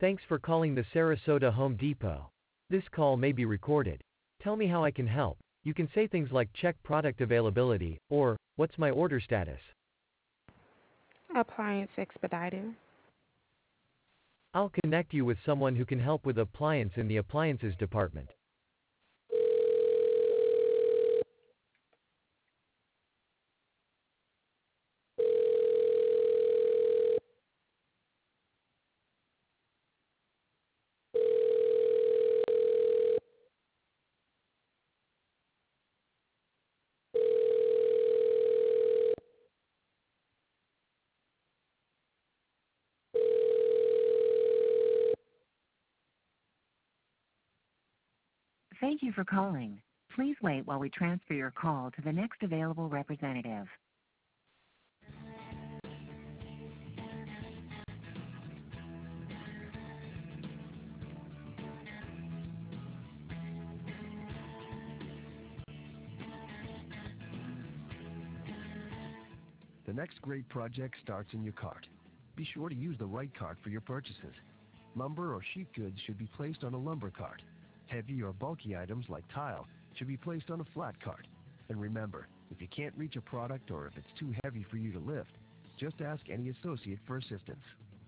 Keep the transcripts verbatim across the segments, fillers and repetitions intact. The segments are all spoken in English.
Thanks for calling the Sarasota Home Depot. This call may be recorded. Tell me how I can help. You can say things like check product availability or what's my order status. Appliance expediter. I'll connect you with someone who can help with appliance in the appliances department. Thank you for calling. Please wait while we transfer your call to the next available representative. The next great project starts in your cart. Be sure to use the right cart for your purchases. Lumber or sheet goods should be placed on a lumber cart. Heavy or bulky items like tile should be placed on a flat cart. And remember, if you can't reach a product or if it's too heavy for you to lift, just ask any associate for assistance.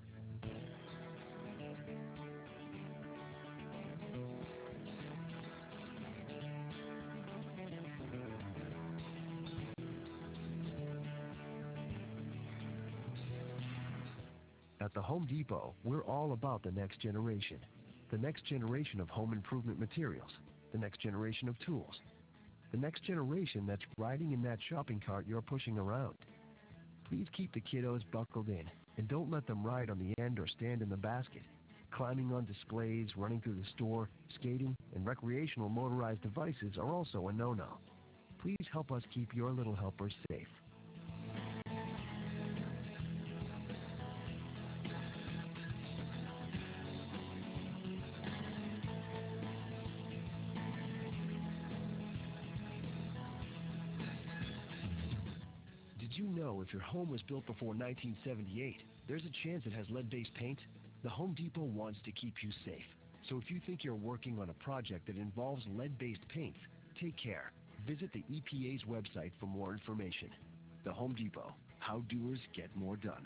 At the Home Depot, we're all about the next generation. The next generation of home improvement materials. The next generation of tools. The next generation that's riding in that shopping cart you're pushing around. Please keep the kiddos buckled in and don't let them ride on the end or stand in the basket. Climbing on displays, running through the store, skating, and recreational motorized devices are also a no-no. Please help us keep your little helpers safe. Did you know if your home was built before nineteen seventy-eight, there's a chance it has lead-based paint? The Home Depot wants to keep you safe. So if you think you're working on a project that involves lead-based paints, take care. Visit the E P A's website for more information. The Home Depot. How doers get more done.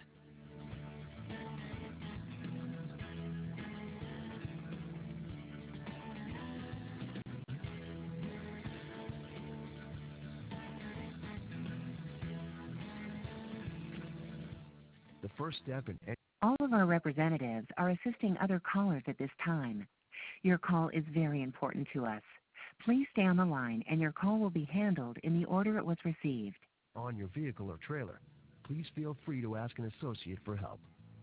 The first step in All of our representatives are assisting other callers at this time. Your call is very important to us. Please stay on the line and your call will be handled in the order it was received. On your vehicle or trailer, please feel free to ask an associate for help.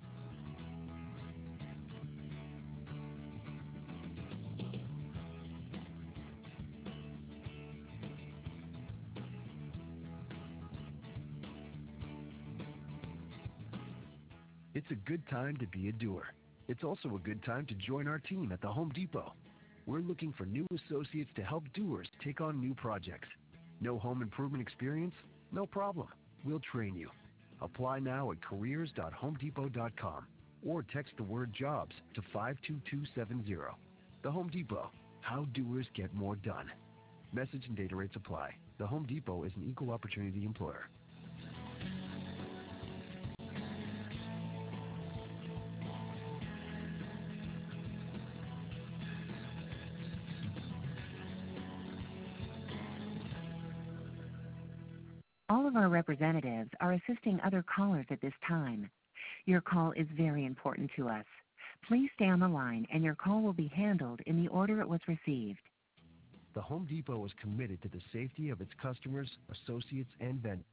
It's a good time to be a doer. It's also a good time to join our team at the Home Depot. We're looking for new associates to help doers take on new projects. No home improvement experience? No problem. We'll train you. Apply now at careers dot home depot dot com or text the word jobs to five two two seven zero. The Home Depot. How doers get more done. Message and data rates apply. The Home Depot is an equal opportunity employer. All of our representatives are assisting other callers at this time. Your call is very important to us. Please stay on the line and your call will be handled in the order it was received. The Home Depot is committed to the safety of its customers, associates, and vendors.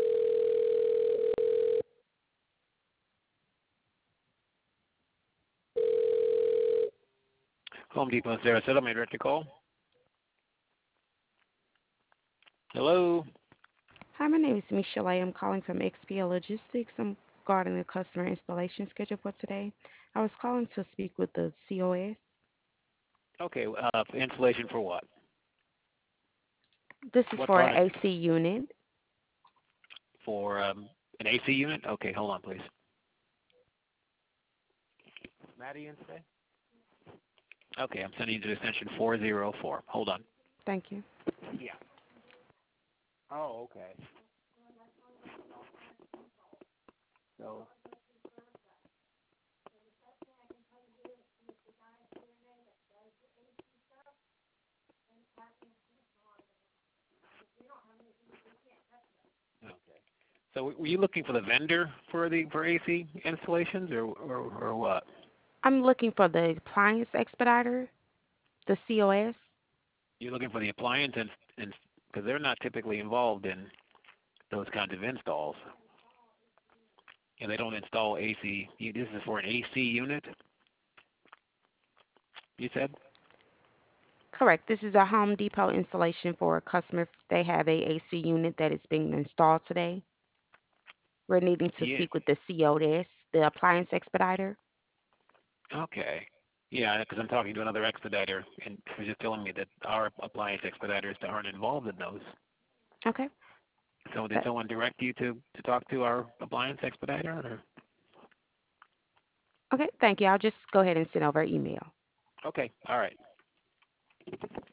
Home Depot in Sarasota, may I direct your call? Hello? Hi, my name is Michelle. I am calling from X P L Logistics. I'm regarding the customer installation schedule for today. I was calling to speak with the C O S. Okay, uh, installation for what? This is What for an product? A C unit. For um, an A C unit? Okay, hold on, please. Maddie in today? Okay, I'm sending you to extension four zero four. Hold on. Thank you. Yeah. Oh, okay. So. Okay. So were you looking for the vendor for the for A C installations, or or, or what? I'm looking for the appliance expediter, the C O S. You're looking for the appliance, and and because they're not typically involved in those kinds of installs, and they don't install A C. This is for an A C unit. You said? Correct. This is a Home Depot installation for a customer. They have a AC unit that is being installed today. We're needing to Yeah. speak with the C O S, the appliance expediter. Okay. Yeah, because I'm talking to another expediter, and he was just telling me that our appliance expediters aren't involved in those. Okay. So did Uh, someone direct you to, to talk to our appliance expediter? Or? okay. Thank you. I'll just go ahead and send over an email. Okay. All right.